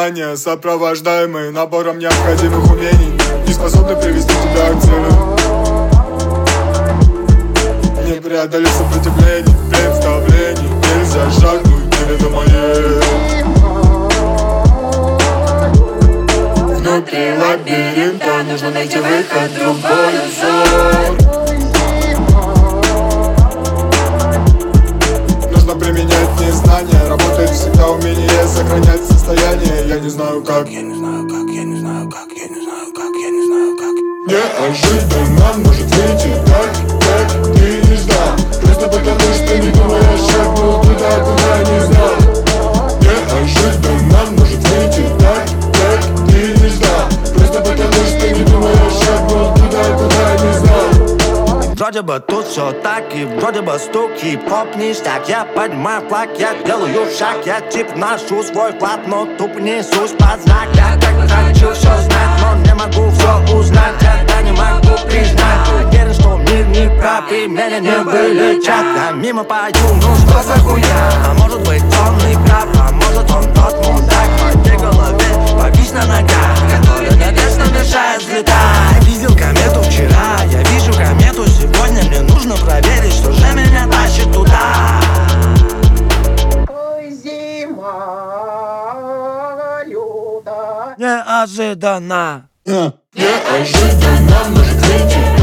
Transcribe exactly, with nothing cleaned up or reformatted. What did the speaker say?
знания, сопровождаемые набором необходимых умений, не способны привести тебя к цели. Не преодолеть сопротивление представлений, нельзя шагнуть передо моей. Внутри лабиринта нужно найти выход, другой узор. Нужно применять незнание, работает всегда умение сохранять состояние. Я не знаю как, я не знаю как, я не знаю как, я не знаю как, я не знаю как. Неожиданно может выйти так, как ты не ждал. Просто потому что не думая шагнул туда, куда не знал. Неожиданно может выйти так, как ты не ждал. Просто потому что не думая шагнул туда, куда не знал. Вроде бы тут все так, и вроде бы стук, хип-хоп ништяк. Я поднимаю флаг, я делаю шаг, я тип ношу свой вклад, но тупо несусь под знак. Я так хочу все знать, но не могу все узнать. Это не могу признать, уверен, что мир не прав, и меня не вылечат. Я мимо пою, ну что за хуйня? А может быть он и прав, а может он тот мудак. В моей голове повис на ногах, который надежда мешает взлетать. Видел комету вчера, я вижу комету сегодня. Мне нужно проверить, что же меня тащит туда. Ой, зима лютая. Неожиданно. Неожиданно может выйти